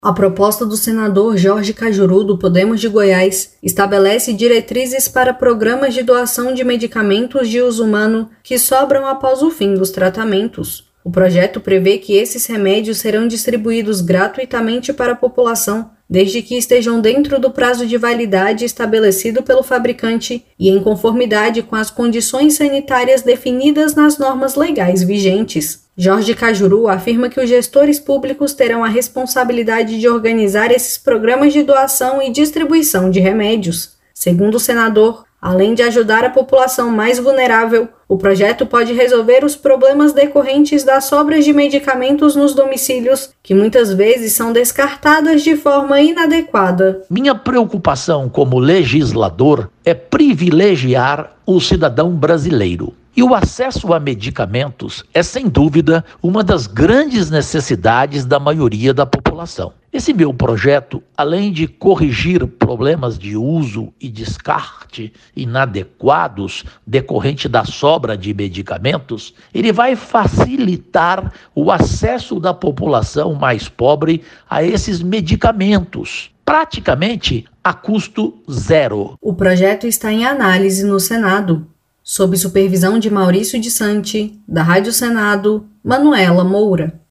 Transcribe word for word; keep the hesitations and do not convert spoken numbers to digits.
A proposta do senador Jorge Cajuru, do Podemos de Goiás, estabelece diretrizes para programas de doação de medicamentos de uso humano que sobram após o fim dos tratamentos. O projeto prevê que esses remédios serão distribuídos gratuitamente para a população, desde que estejam dentro do prazo de validade estabelecido pelo fabricante e em conformidade com as condições sanitárias definidas nas normas legais vigentes. Jorge Cajuru afirma que os gestores públicos terão a responsabilidade de organizar esses programas de doação e distribuição de remédios. Segundo o senador, além de ajudar a população mais vulnerável, o projeto pode resolver os problemas decorrentes das sobras de medicamentos nos domicílios, que muitas vezes são descartadas de forma inadequada. Minha preocupação como legislador é privilegiar o cidadão brasileiro. E o acesso a medicamentos é, sem dúvida, uma das grandes necessidades da maioria da população. Esse meu projeto, além de corrigir problemas de uso e descarte inadequados decorrente da sobra de medicamentos, ele vai facilitar o acesso da população mais pobre a esses medicamentos, praticamente a custo zero. O projeto está em análise no Senado, sob supervisão de Maurício de Santi, da Rádio Senado, Manuela Moura.